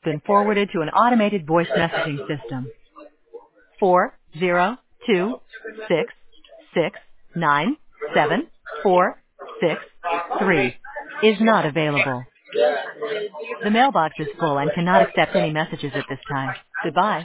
Been forwarded to an automated voice messaging system. 402-669-7463 is not available. The mailbox is full and cannot accept any messages at this time. Goodbye.